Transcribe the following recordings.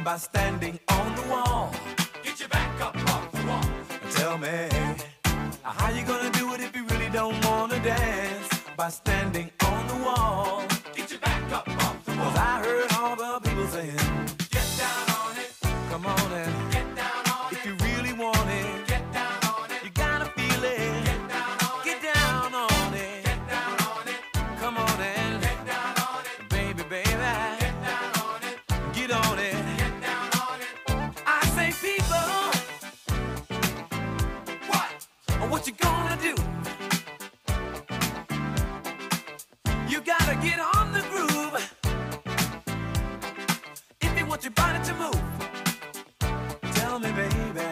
by standing on the wall. Get your back up off the wall. Tell me, how you gonna do it if you really don't wanna dance? By standing on the wall. Get your back up off the wall. 'Cause I heard all the people saying, get down on it. Come on and get down on it. If you really want it, get down on it. You gotta feel it. Get down on it. Get down on it. Get down on it. Come on and get down on it. Baby, baby. Get down on it. Get on it. Get down on it. I say, people, what you gonna do? You gotta get on the groove if you want your body to move. Tell me, baby,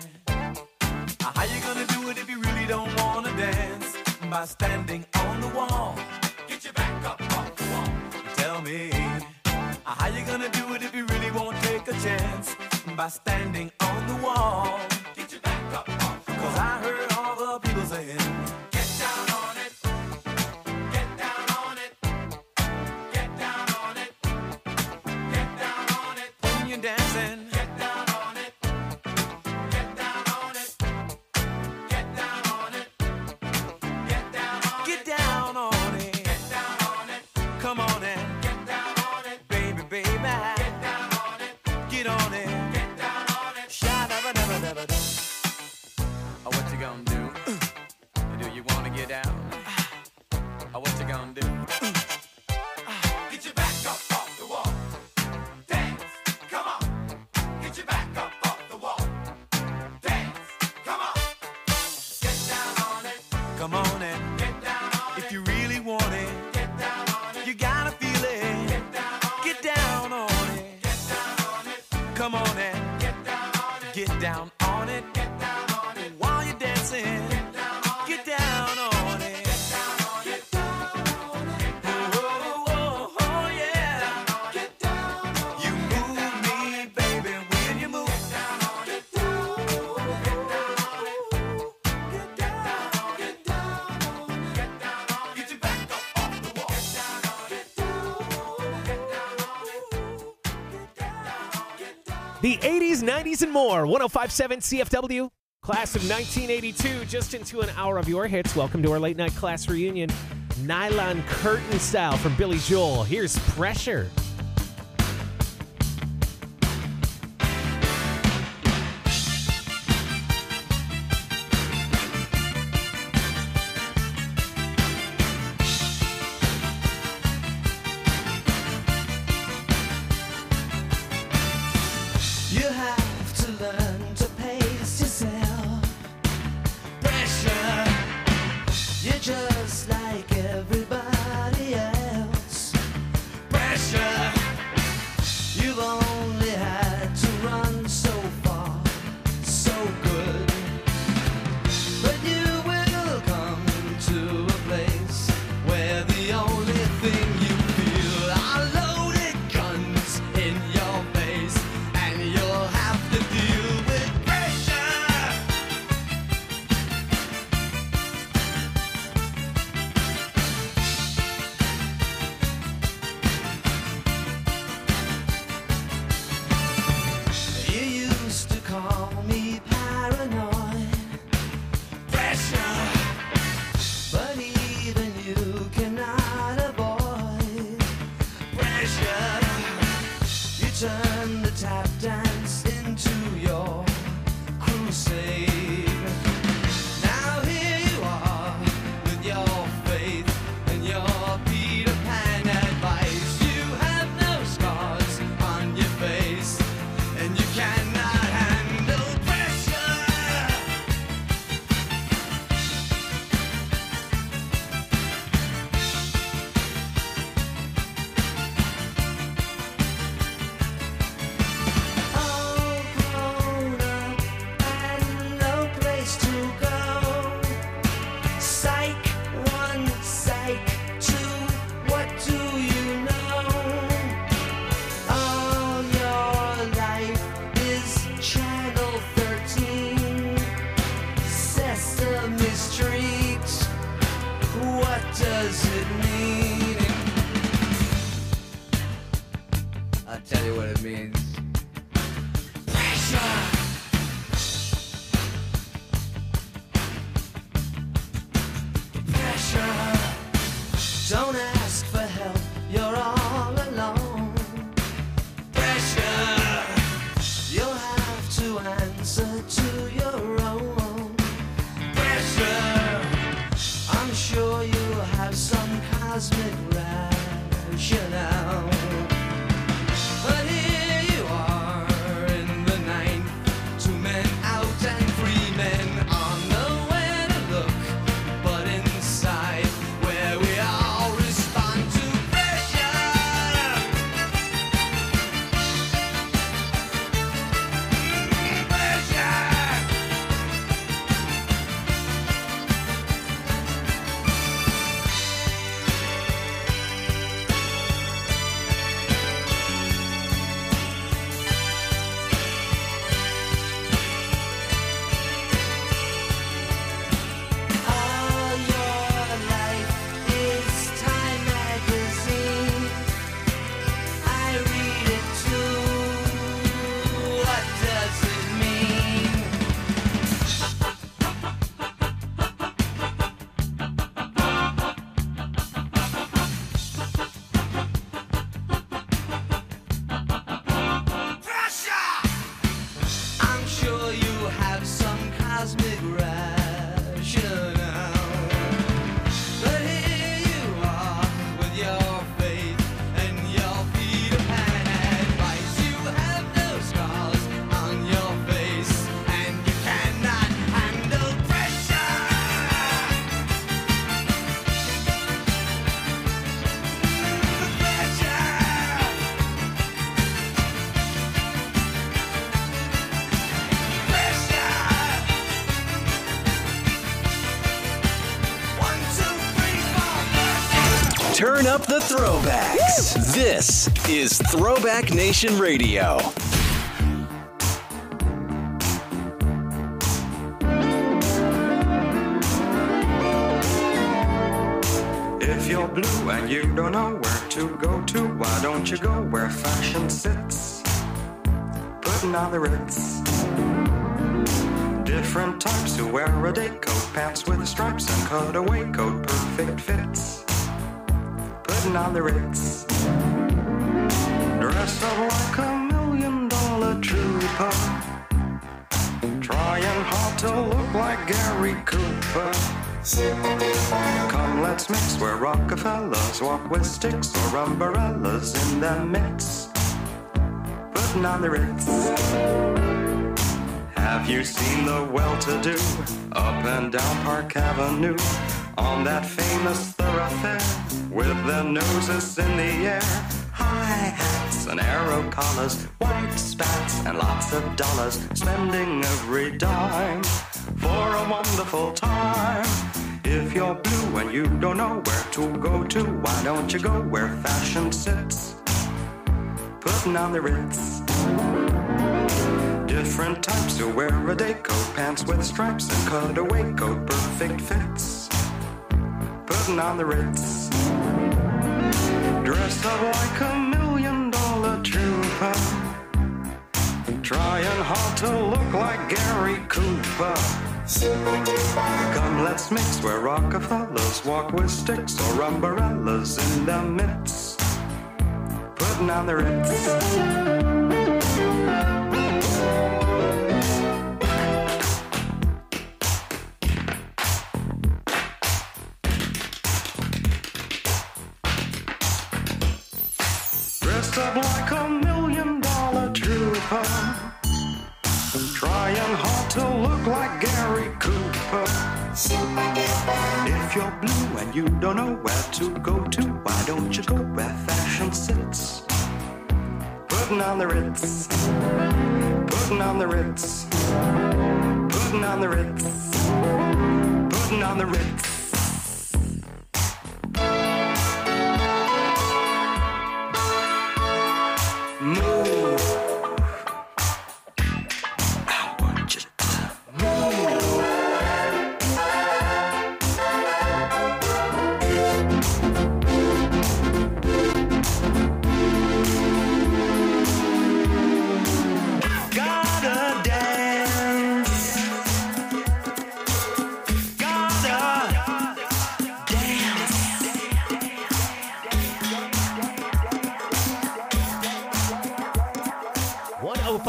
how you gonna do it if you really don't wanna dance? By standing on the wall. Get your back up off the wall. Tell me, how you gonna do it if you really won't take a chance? By standing on the wall. Get your back up off the wall. 'Cause I heard all the people saying, get down on it. Get down on it. Get down on it. Get down on it. When you're dancing, get down on it. Get down on it. Get down on it. Get down on it. Get down on it. Get down on it. Come on and get down on it. Baby, baby. Get down on it. Get on it. Get down on it. Sha-da-ba-da-ba-da-ba-da. What you gonna do? Do you wanna get down? What you gonna do? Get your back up off the wall. Dance, come on. Get your back up off the wall. Dance, come on. Get down on it. Come on and get down on it. If you really want it, get down on it. You gotta feel it. Get down on it. Get down on it. Get down on it. Come on and get down on it. Get down on it. Get down on it. While you're dancing, get down on it. Get down on it. Get down on it. Get down on it. Oh, oh, oh, yeah. Get down on it. You move me, baby, when you move. Get down on it. Get down on it. Get down on it. Get down on it. Get down on it. Get down on it. Get your back up off the wall. Get down on it. Get down on it. Get down on it. Get down on it. The 80s, 90s, and more. 105.7 CFW. Class of 1982, just into an hour of your hits. Welcome to our late night class reunion. Nylon Curtain Style from Billy Joel. Here's Pressure. You have to learn to pace yourself. Pressure, you're just like everybody else. Pressure, you've only had to run so far, so good. But you will come to a place where the only thing you feel are loaded guns in your face, and you'll have to deal with pressure. You used to call me paranoid. Pressure, but even you cannot avoid pressure. You turn the tap dance into your crusade. Now here you are with your faith and your Peter Pan advice. You have no scars on your face, and you cannot handle pressure. All grown up and no place to go. Psych 1, psych 2, what do you know? All your life is Channel 13, Sesame Street. What does it mean? I'll tell you what it means. cosmic rationale. But here you are in the night, 2 men out and 3 men on nowhere to look but inside, where we all respond to pressure. All your life is Time magazine. I read it too. What does it mean? I'm sure you have some cosmic rationale. But here you are with your faith and your Peter Pan advice. You have no scars on your face and you cannot handle pressure. One, two, three, four, pressure. Turn up the throwbacks. This is Throwback Nation Radio. If you're blue and you don't know where to go to, why don't you go where fashion sits? Putting on the Ritz. Different types who wear a day coat, pants with stripes and cutaway coat, perfect fits. Putting on the Ritz. Dressed up like $1 million trooper, trying hard to look like Gary Cooper. Come, let's mix where Rockefellers walk with sticks or umbrellas in their midst. Putting on the Ritz. Have you seen the well-to-do up and down Park Avenue on that famous thoroughfare with their noses in the air? High hats and arrow collars, white spats and lots of dollars, spending every dime for a wonderful time. If you're blue and you don't know where to go to, why don't you go where fashion sits? Putting on the Ritz. Different types who wear a day coat, pants with stripes and cutaway coat, perfect fits. Putting on the Ritz. Dressed up like $1 million trooper, trying hard to look like Gary Cooper. Come, let's mix where Rockefellers walk with sticks or umbrellas in their midst. Putting on the Ritz. Dressed up like $1 million trooper, trying hard to look like Gary Cooper. If you're blue and you don't know where to go to, why don't you go where fashion sits? Putting on the Ritz. Putting on the Ritz. Putting on the Ritz. Putting on the Ritz. Move. I want you to move. Gotta dance. Gotta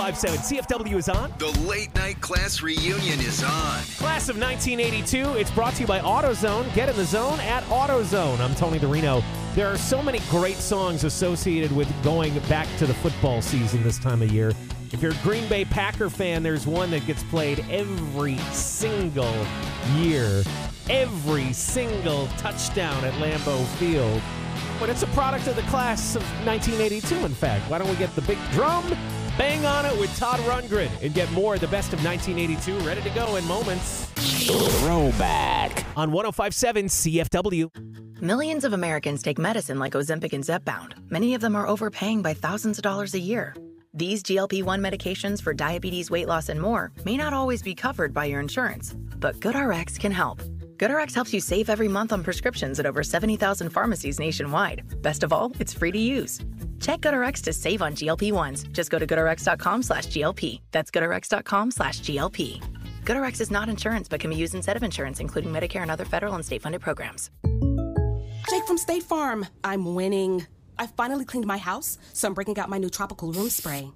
1057 CFW is on. The late night class reunion is on. Class of 1982. It's brought to you by AutoZone. Get in the zone at AutoZone. I'm Tony DeRino. There are so many great songs associated with going back to the football season this time of year. If you're a Green Bay Packer fan, there's one that gets played every single year. Every single touchdown at Lambeau Field. But it's a product of the class of 1982, in fact. Why don't we get the big drum, bang on it with Todd Rundgren, and get more of the best of 1982 ready to go in moments. Throwback on 1057 CFW. Millions of Americans take medicine like Ozempic and Zepbound. Many of them are overpaying by thousands of dollars a year. These GLP-1 medications for diabetes, weight loss, and more may not always be covered by your insurance, but GoodRx can help. GoodRx helps you save every month on prescriptions at over 70,000 pharmacies nationwide. Best of all, it's free to use. Check GoodRx to save on GLP-1s. Just go to GoodRx.com/GLP. That's GoodRx.com/GLP. GoodRx is not insurance but can be used instead of insurance, including Medicare and other federal and state-funded programs. Jake from State Farm. I'm winning. I finally cleaned my house, so I'm breaking out my new tropical room spray.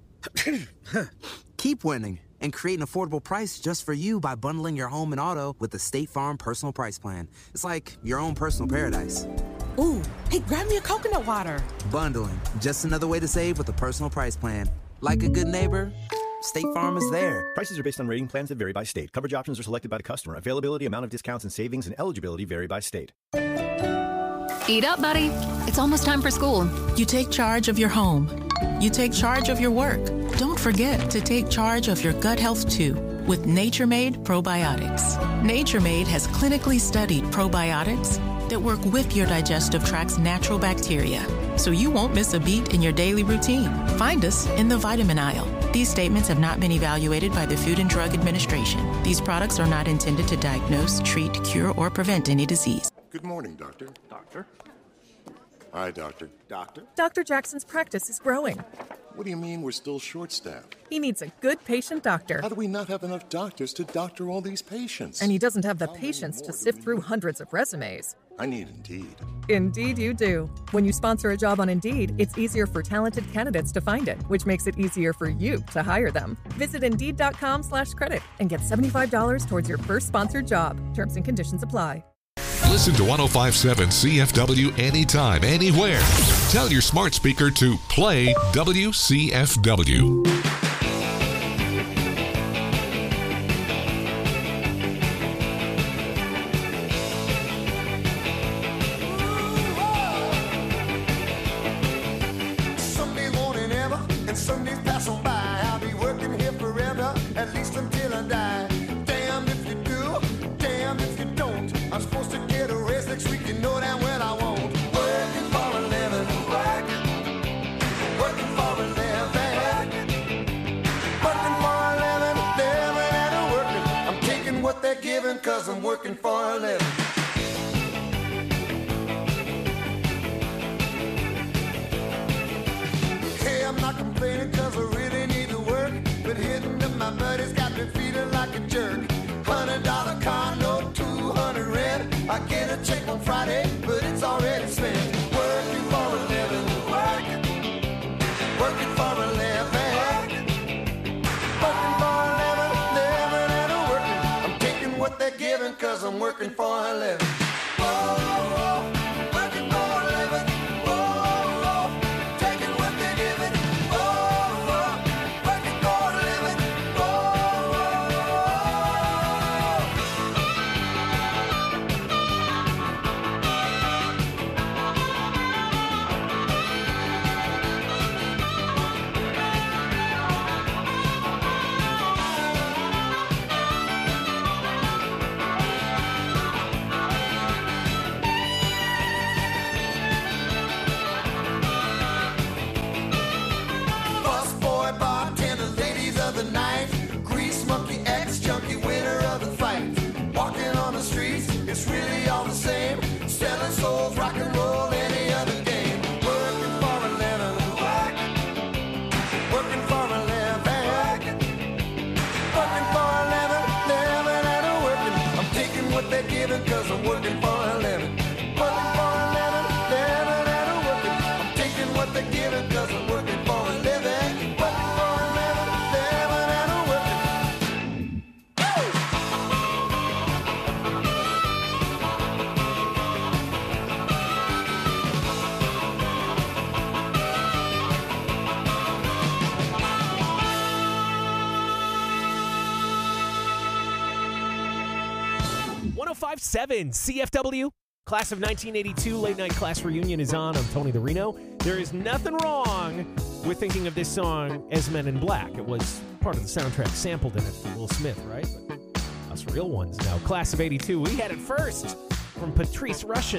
Keep winning and create an affordable price just for you by bundling your home and auto with the State Farm Personal Price Plan. It's like your own personal paradise. Ooh, hey, grab me a coconut water. Bundling, just another way to save with a personal price plan. Like a good neighbor, State Farm is there. Prices are based on rating plans that vary by state. Coverage options are selected by the customer. Availability, amount of discounts and savings, and eligibility vary by state. Eat up, buddy. It's almost time for school. You take charge of your home. You take charge of your work. Don't forget to take charge of your gut health, too, with Nature Made Probiotics. Nature Made has clinically studied probiotics that work with your digestive tract's natural bacteria, so you won't miss a beat in your daily routine. Find us in the vitamin aisle. These statements have not been evaluated by the Food and Drug Administration. These products are not intended to diagnose, treat, cure, or prevent any disease. Good morning, Doctor. Doctor? Hi, Doctor. Doctor? Dr. Jackson's practice is growing. What do you mean we're still short-staffed? He needs a good patient doctor. How do we not have enough doctors to doctor all these patients? And he doesn't have the patience to sift through hundreds of resumes. I need Indeed. Indeed you do. When you sponsor a job on Indeed, it's easier for talented candidates to find it, which makes it easier for you to hire them. Visit Indeed.com/credit and get $75 towards your first sponsored job. Terms and conditions apply. Listen to 1057 CFW anytime, anywhere. Tell your smart speaker to play WCFW. Someday won't it ever, and Sundays pass on by. I'll be working here forever, at least until I die. Damn if you do, damn if you don't. I'm supposed to get a raise next week, you know damn well I won't. Working for a living, working for a living, working for a living, living and a working. I'm taking what they're giving, cause I'm working for a living. Hey, I'm not complaining cause I really need to work, but hitting up my buddies got me feeling like a jerk. $100 car note, 200 rent. I get a check on Friday, but it's already spent. Working for a living, working for a living, working for a living, living and a working. I'm taking what they're giving cause I'm working for a living. Oh, working for a living. Oh, taking what they're giving. Oh, working for a living. Busboy, bartender, ladies of the night, grease monkey, ex-junkie, winner of the fight. Walking on the streets, it's really all the same. Selling souls, rock and roll, any other game. Working for a living, working for a living, working for a living, living and a working. I'm taking what they're giving cause I'm working for a living. Working for a living, living and a working. I'm taking what they're giving cause I'm working for a living. Working for a living, living 105.7 CFW. Class of 1982 Late Night Class Reunion is on. I'm Tony the Reno. There is nothing wrong with thinking of this song as Men in Black. It was part of the soundtrack sampled in it for Will Smith, right? But us real ones now. Class of 82. We had it first from Patrice Rushen.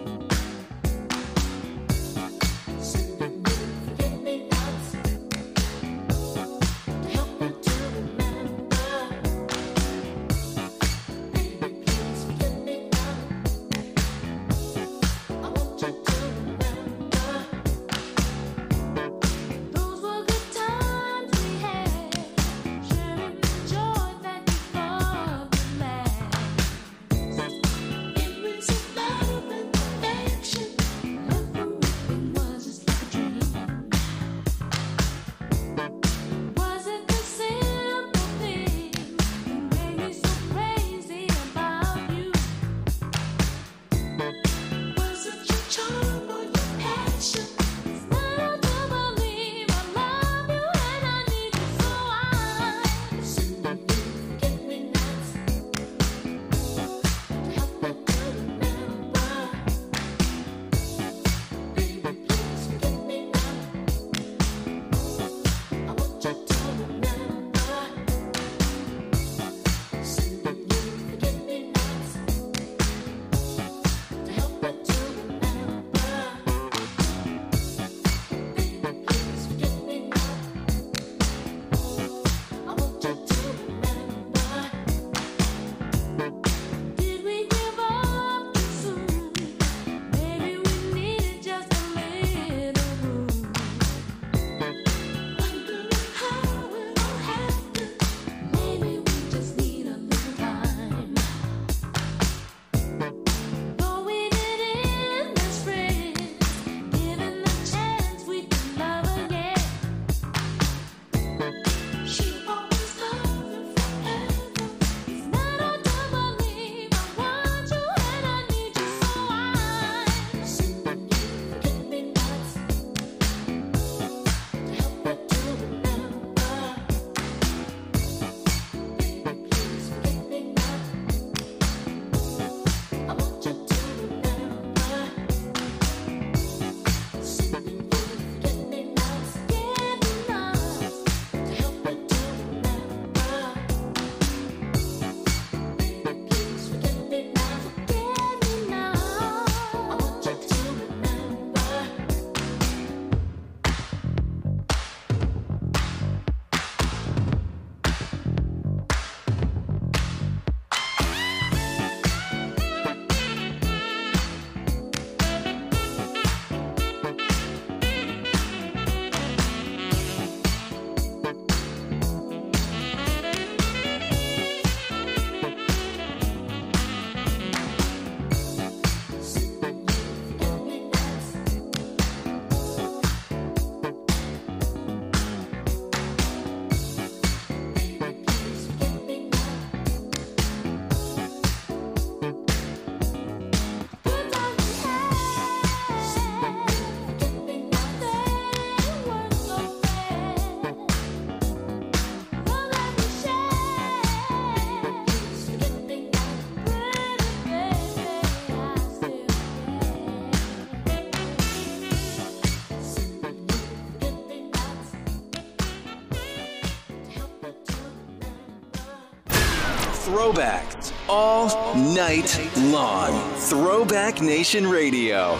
Throwbacks all night long. Throwback Nation Radio.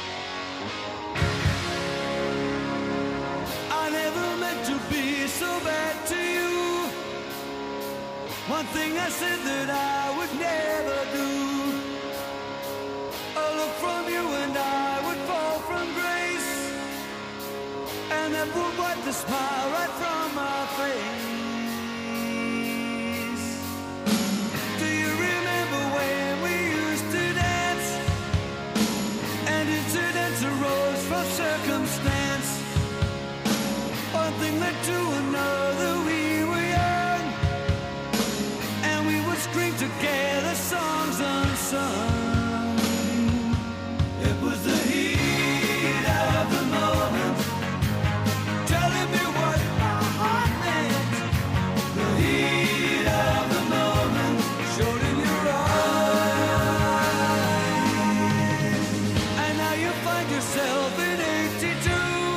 I never meant to be so bad to you. One thing I said that I would never do. A look from you and I would fall from grace, and that would wipe the smile right from my face. Do you remember when we used to dance, and incidents arose from circumstance? One thing led to another, we were young, and we would scream together songs unsung. It was the heat of the moment, telling me what my heart meant. The heat of the moment showed in your eyes. told yourself in 82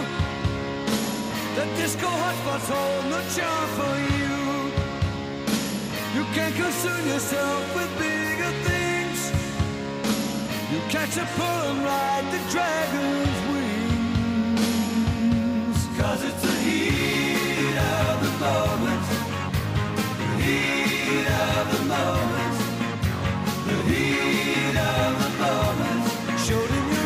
that disco hotspots hold no charm for you. You can't concern yourself with bigger things. You catch a pull and ride the dragon's wings. 'Cause it's the heat of the moment. The heat of the moment. The heat of the moment. Showed in your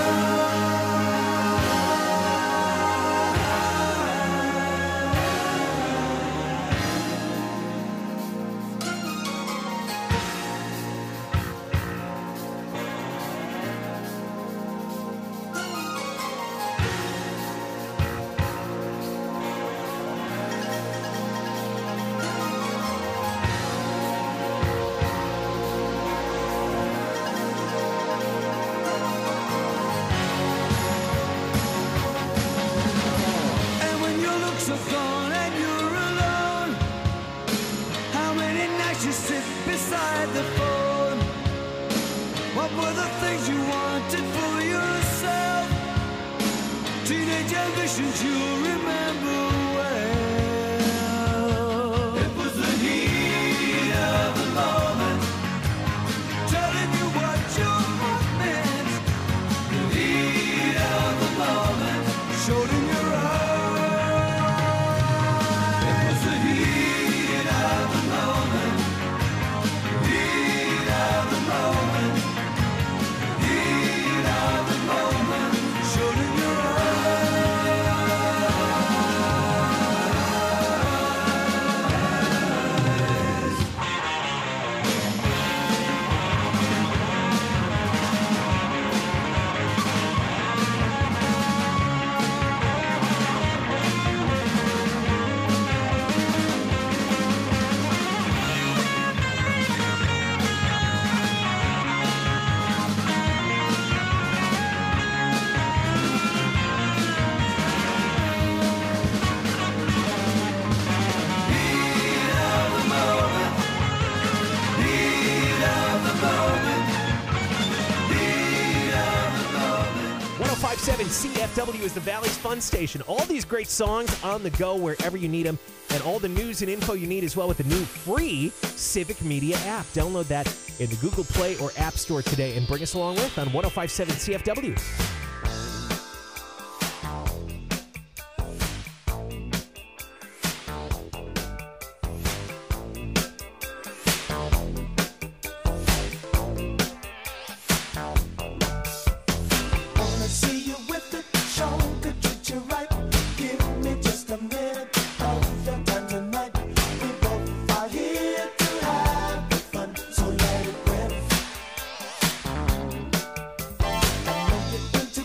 are gone and you're alone. How many nights you sit beside the phone? What were the things you wanted for yourself? Teenage ambitions you'll remember well. It was the heat of the moment, telling you what your heart meant. The heat of the moment showed in your eyes. CFW is the Valley's fun station. All these great songs on the go wherever you need them, and all the news and info you need as well with the new free Civic Media app. Download that in the Google Play or App Store today and bring us along with on 105.7 CFW. Into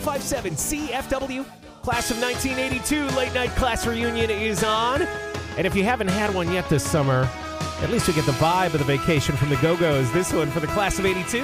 1057 CFW. Class of 1982 Late Night Class Reunion is on. And if you haven't had one yet this summer, at least you get the vibe of the vacation from the Go-Go's. This one for the Class of 82.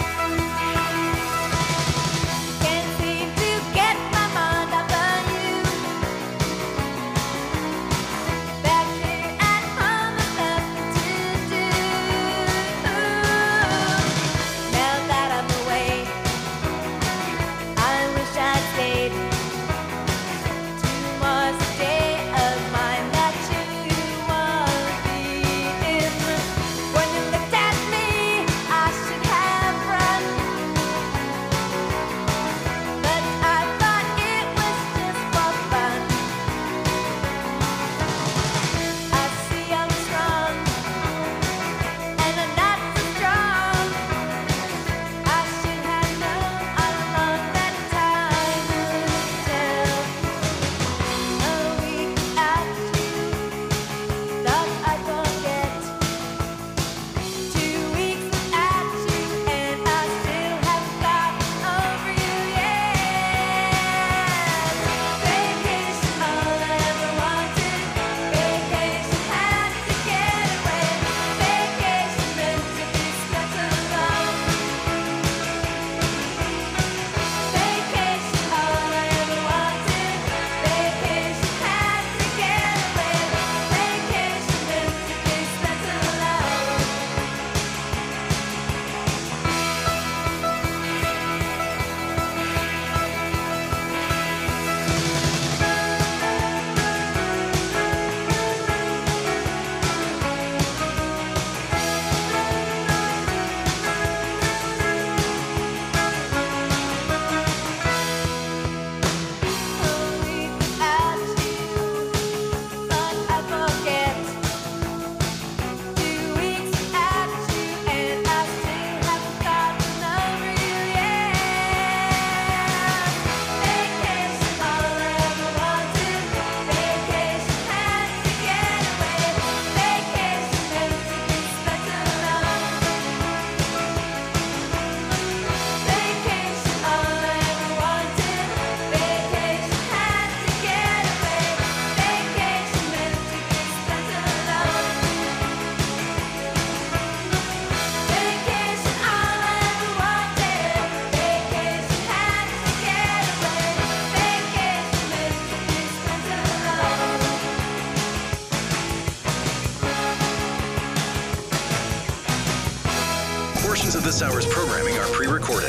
Portions of this hour's programming are pre-recorded.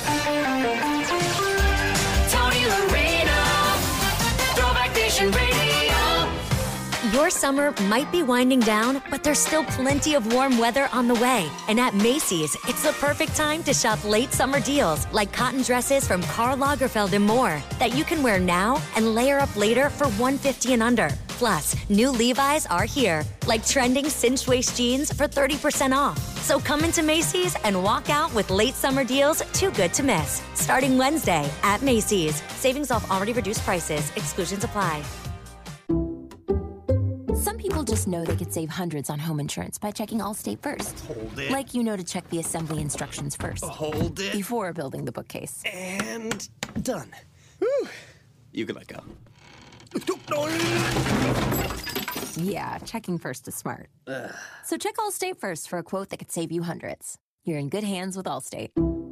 Tony Lorena, Throwback Nation Radio. Your summer might be winding down, but there's still plenty of warm weather on the way. And at Macy's, it's the perfect time to shop late summer deals like cotton dresses from Karl Lagerfeld and more that you can wear now and layer up later for $150 and under. Plus, new Levi's are here, like trending cinched waist jeans for 30% off. So come into Macy's and walk out with late summer deals too good to miss. Starting Wednesday at Macy's. Savings off already reduced prices. Exclusions apply. Some people just know they could save hundreds on home insurance by checking Allstate first. Hold it. Like you know to check the assembly instructions first. Hold it. Before building the bookcase. And done. Whew. You can let go. Yeah, checking first is smart. So check Allstate first for a quote that could save you hundreds. You're in good hands with Allstate.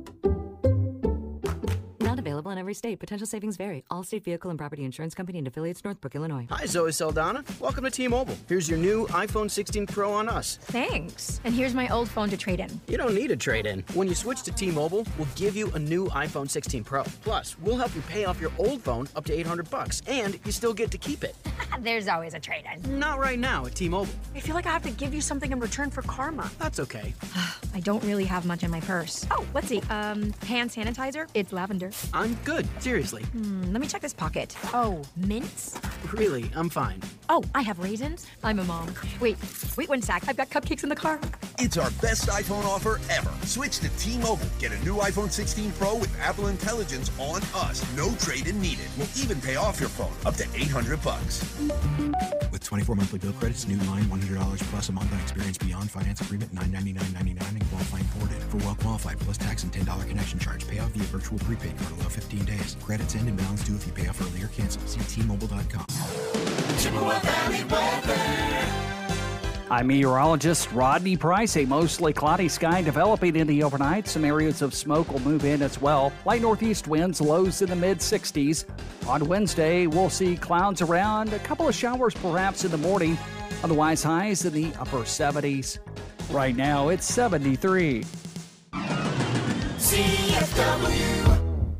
Not available in every state. Potential savings vary. Allstate Vehicle and Property Insurance Company and affiliates, Northbrook, Illinois. Hi, Zoe Saldana. Welcome to T-Mobile. Here's your new iPhone 16 Pro on us. Thanks. And here's my old phone to trade in. You don't need a trade-in. When you switch to T-Mobile, we'll give you a new iPhone 16 Pro. Plus, we'll help you pay off your old phone up to $800, and you still get to keep it. There's always a trade-in. Not right now at T-Mobile. I feel like I have to give you something in return for karma. That's okay. I don't really have much in my purse. Oh, let's see. Hand sanitizer. It's lavender. I'm good. Seriously. Let me check this pocket. Oh, mints? Really, I'm fine. Oh, I have raisins. I'm a mom. Wait 1 sec. I've got cupcakes in the car. It's our best iPhone offer ever. Switch to T-Mobile. Get a new iPhone 16 Pro with Apple Intelligence on us. No trade-in needed. We'll even pay off your phone up to $800. With 24 monthly bill credits, new line $100 plus a month on experience beyond finance agreement $999.99 and qualifying ported. For well-qualified qualified plus tax and $10 connection charge. Payoff via virtual prepaid card. Allow 15 days. Credits end and balance due if you pay off early or cancel. See T-Mobile.com. Chippewa Valley weather. I'm meteorologist Rodney Price. A mostly cloudy sky developing in the overnight. Some areas of smoke will move in as well. Light northeast winds, lows in the mid-60s. On Wednesday, we'll see clouds around, a couple of showers perhaps in the morning. Otherwise, highs in the upper 70s. Right now, it's 73. CFW.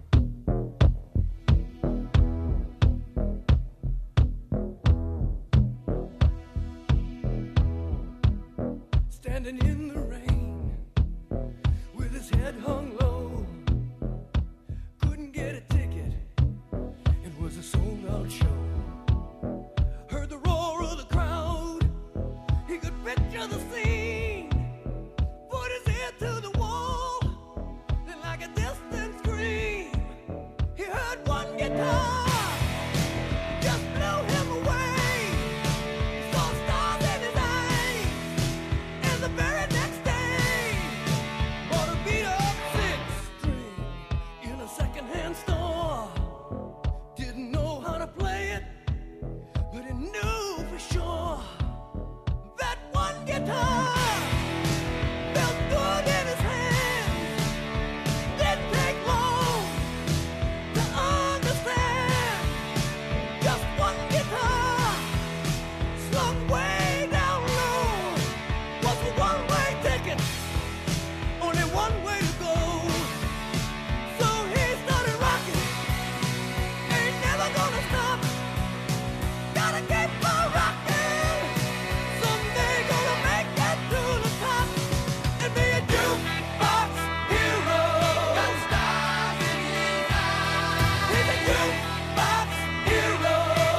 Standing in the rain with his head hung low, couldn't get a ticket, it was a sold-out show. Heard the roar of the crowd, he could picture the scene, put his ear to the wall, then like a distant scream, he heard one guitar, just blew him away, saw stars in his eyes. The very next day, bought a beat-up six-string in a second-hand store. Didn't know how to play it, but he knew for sure that one guitar felt good in his hands. Didn't take long to understand. Just one guitar slung way down low was a one-way ticket, only one way to go. So he started rocking, ain't never gonna stop, gotta keep on rocking, someday gonna make it to the top, and be a jukebox hero. Got stars in his eyes. He's a jukebox hero.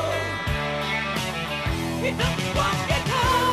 He took one guitar.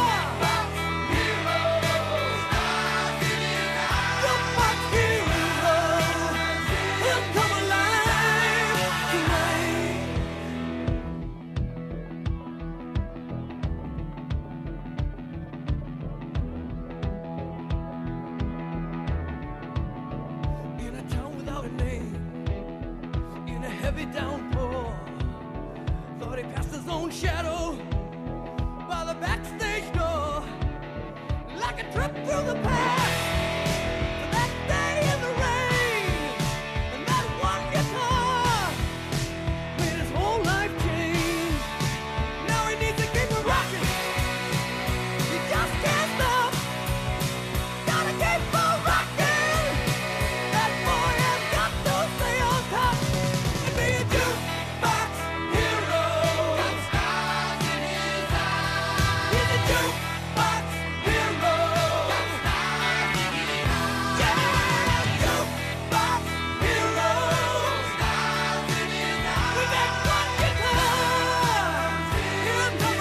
In a town without a name, in a heavy downpour, thought he passed his own shadow by the backstage door, like a trip through the past. To that day in the rain, and that one guitar made his whole life change. Now he needs to keep it rocking. He just can't stop. Gotta keep on rocking. That boy has got to stay on top and be a jukebox hero. Got stars in his eyes. He's a jukebox hero. Got stars in his eyes. Yeah, jukebox hero. Stars in his eyes. With that one guitar, he'll come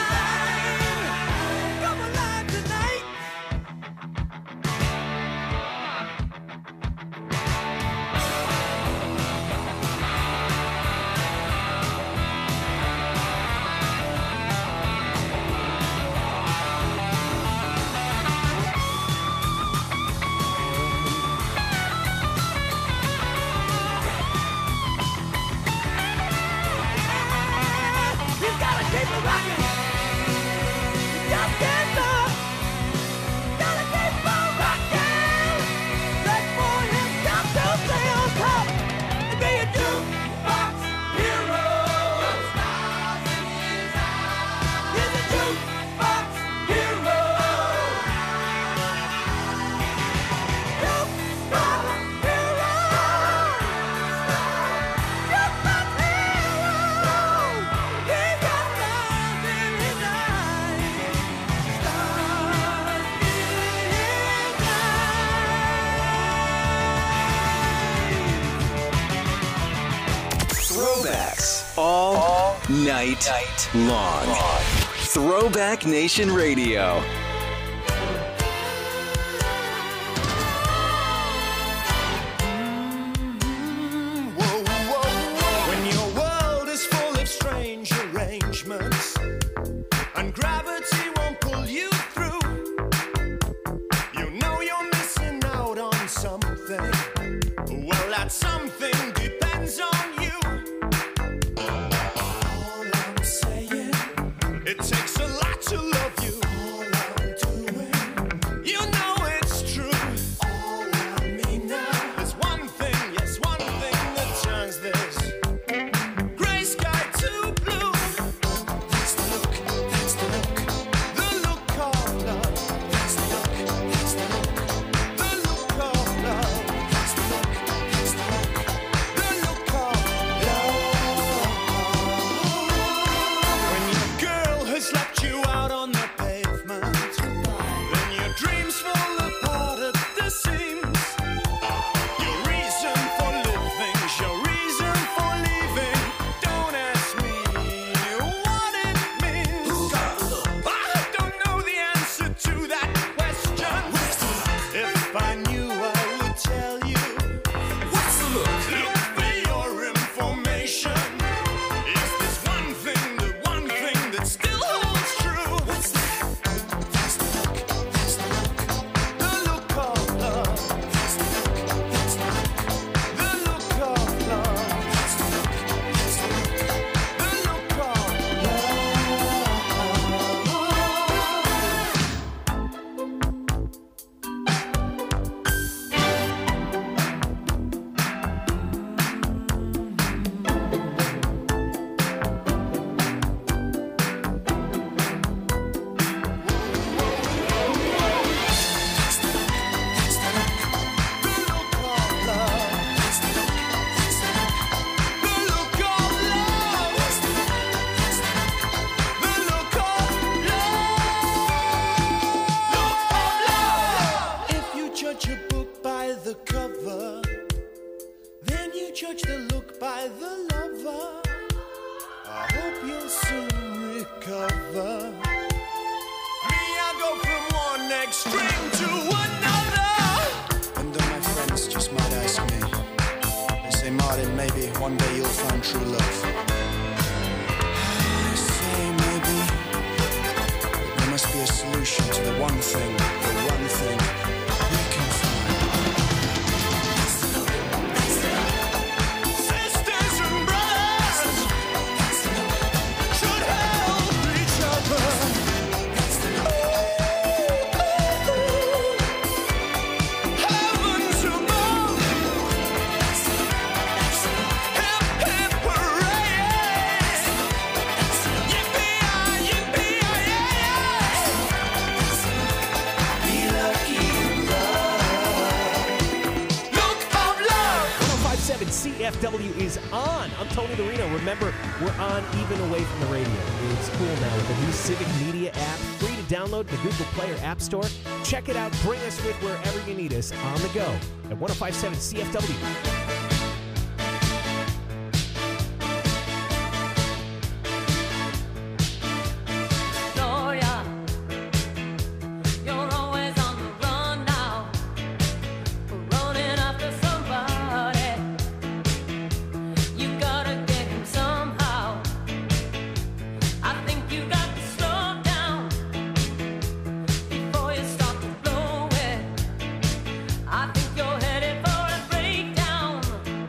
alive tonight. He's gotta keep it rocking. He just can't stop. Gotta keep on rocking. That boy has got to stay on top and be a jukebox hero. Got stars in his eyes. He's a jukebox hero. Jukebox hero. Jukebox hero. He's got stars in his eyes. Stars in his eyes. Throwbacks all night long. Throwback Nation Radio. When your world is full of strange arrangements and gravity won't pull you through, you know you're missing out on some that something depends on you. All I'm saying, it takes a lot to love you. All I'm doing, you know it's true. All I mean now is one thing, yes, one thing that turns this gray sky to blue. That's the look, that's the look, the look of love. That's the look, that's the look, the look of love. That's the look, that's the look, the look of love. When your girl has left you out on the pavement, then your dreams fall apart at the seams. Your reason for living, your reason for leaving. Don't ask me what it means. I don't know the answer to that question. If I knew, I would tell you. What's the look? Look for your information. Is this one thing, the one thing that still holds true? What's that? That's the look, that's the look, the look of love. That's the look, that's the look, the look of love. That's the look, that's the look, the look of If you judge a book by the cover, then you judge the look by the lover. I hope you'll soon recover. Me, I go from one extreme to another. And my friends just might ask me, they say, Martin, maybe one day you'll find true love. I say maybe, but there must be a solution to the one thing we can find. Sisters and brothers should help each other. Heavens above. Hip, hip, hooray. Yippee-yi, yippee-yi-yi. Be lucky in love. Look of love. 1057 CFW is on. I'm Tony Dorino. Remember, we're on even away from the radio. It's cool now with the new Civic Media app. Free to download the Google Play or App Store. Check it out. Bring us with wherever you need us on the go at 1057 CFW. Gloria, you're always on the run now, running after somebody. You gotta get him somehow. I think you got to slow down before you start to blow it. I think you're headed for a breakdown.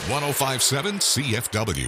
1057 CFW.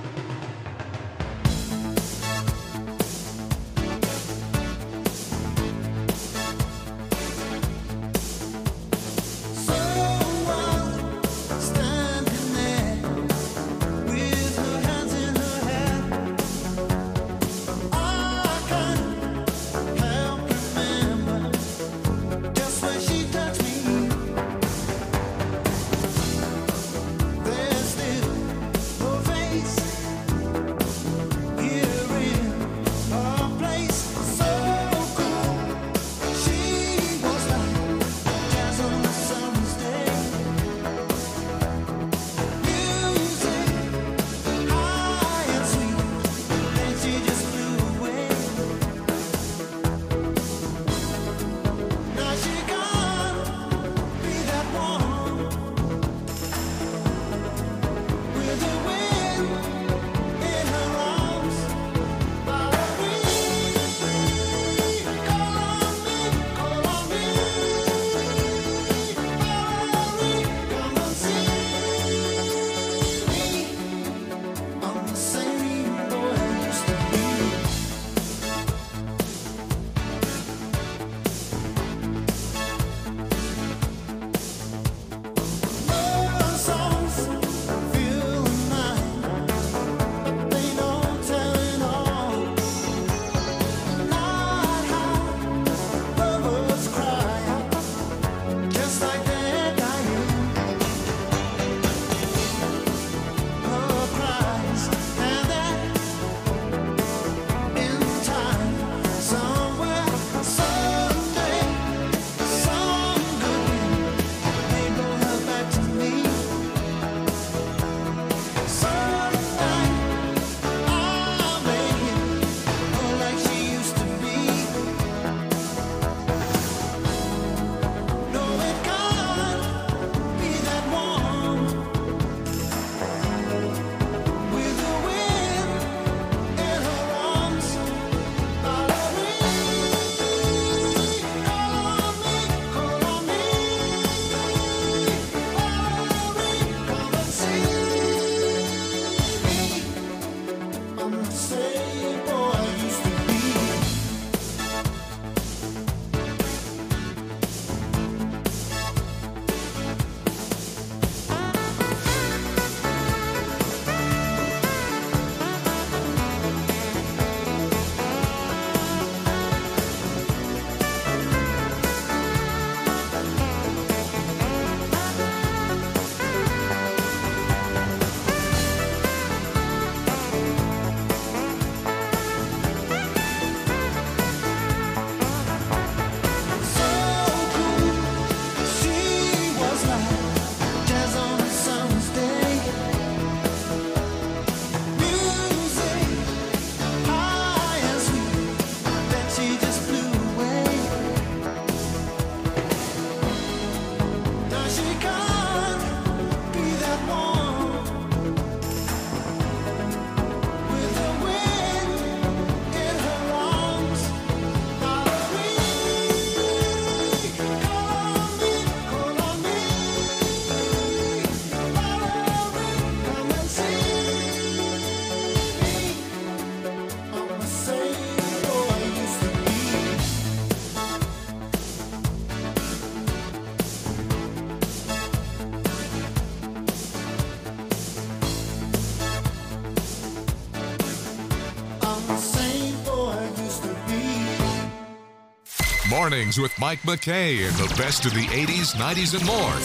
Mornings with Mike McKay and the best of the 80s, 90s, and more.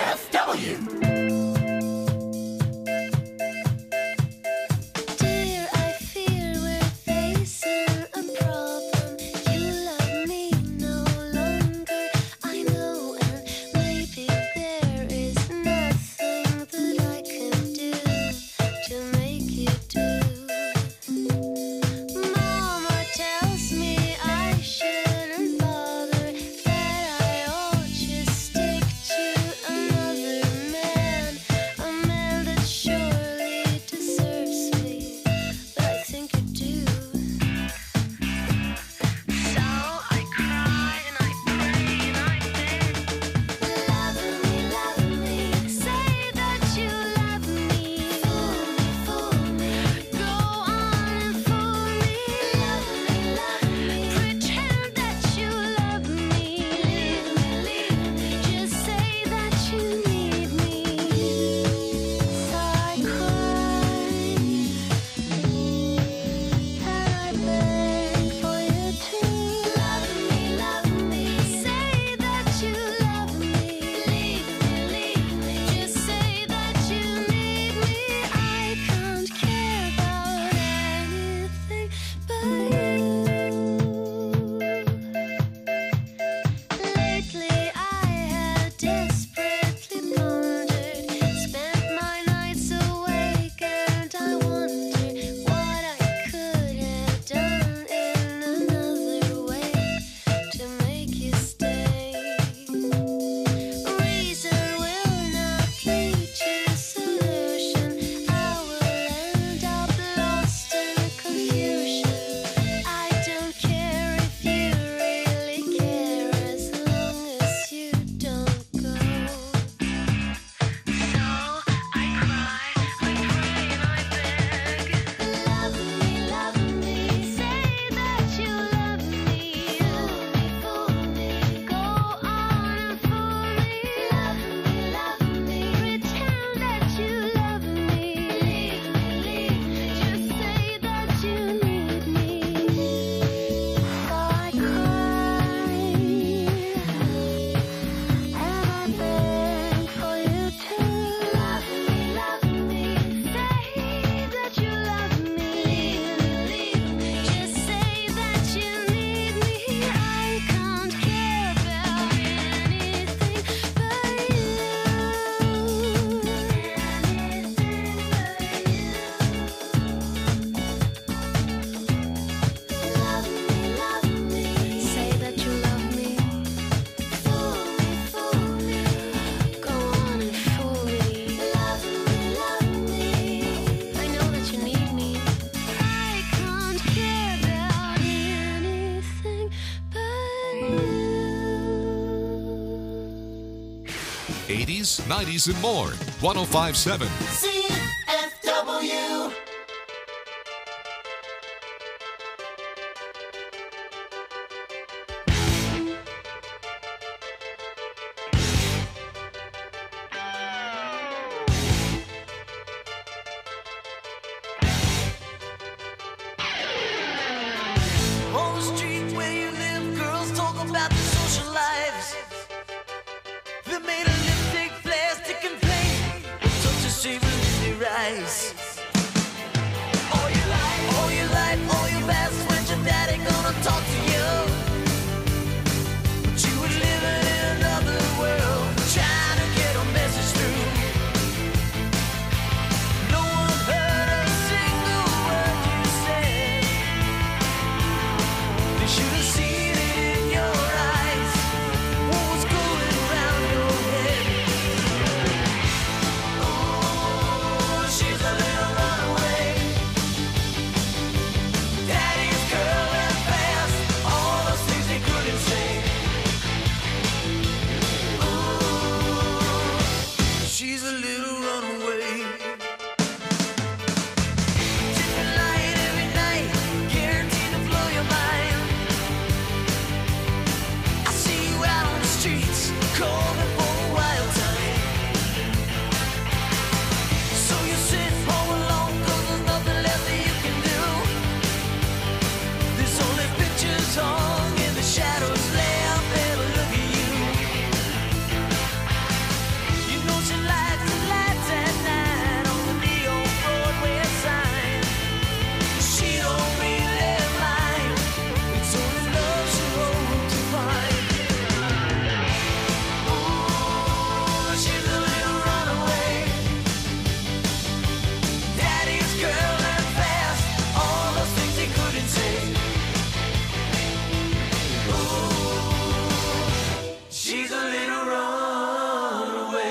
CFW. Man 80s, 90s, and more. 105.7 CFW. On the street where you live, girls talk about their social lives. They made a lipstick, plastic, and paint. Touch a shaver in their eyes. All your life, all your best friends, your daddy gonna talk to you. But you were living in another world, trying to get a message through. No one heard a single word you said. They should have seen it in your eyes. What was going around your head? Oh, she's a little runaway. Daddy's girl and fast. All those things they couldn't say. Oh, she's a little runaway. Different light every night, guaranteed to blow your mind. I see you out on the streets, calling for a wild time. So you sit home alone, 'cause there's nothing left that you can do. There's only pictures hung in the shadows, left there to look at you. You know she likes the lights at night on the neon Broadway sign. She don't read their mind. It's only love she hopes to find. Ooh, she's a little runaway. Daddy's girl and fast. All those things they couldn't say. Ooh, she's a little runaway.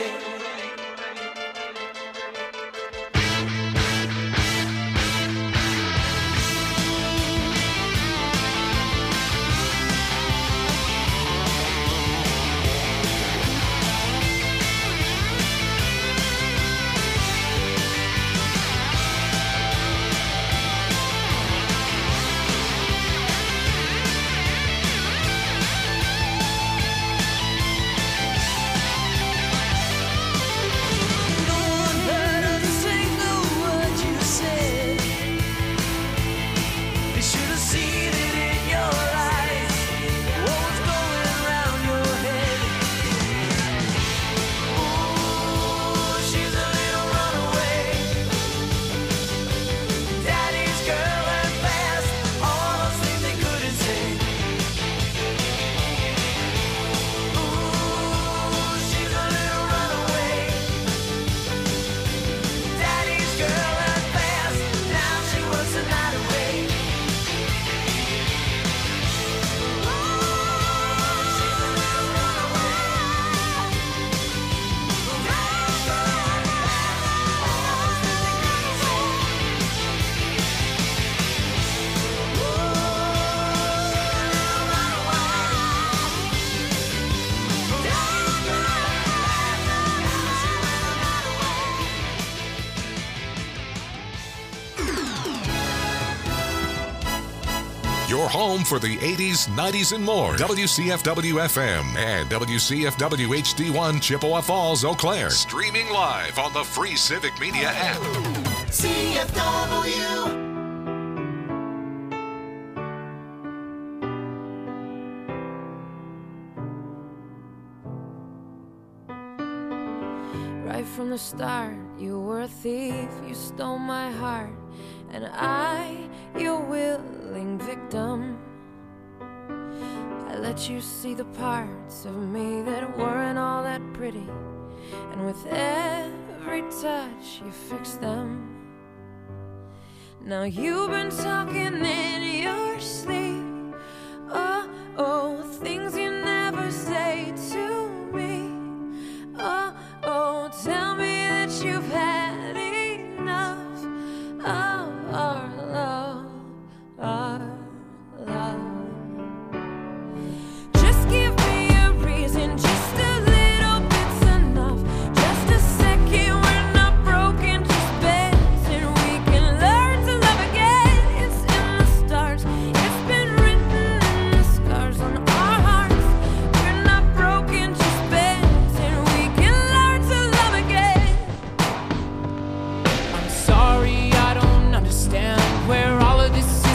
No one heard a single word you said. They should have seen it in your eyes. What was going around your head? Ooh, she's a little runaway. Daddy's girl and fast. All those things they couldn't say. Ooh, she's a little runaway. Daddy's girl and fast. Now she works the night away. Your home for the 80s, 90s, and more. WCFW FM and WCFW HD1 Chippewa Falls, Eau Claire. Streaming live on the free Civic Media app. CFW. Right from the start, you were a thief, you stole my heart, and I, your willing victim. I let you see the parts of me that weren't all that pretty, and with every touch you fixed them. Now you've been talking in your sleep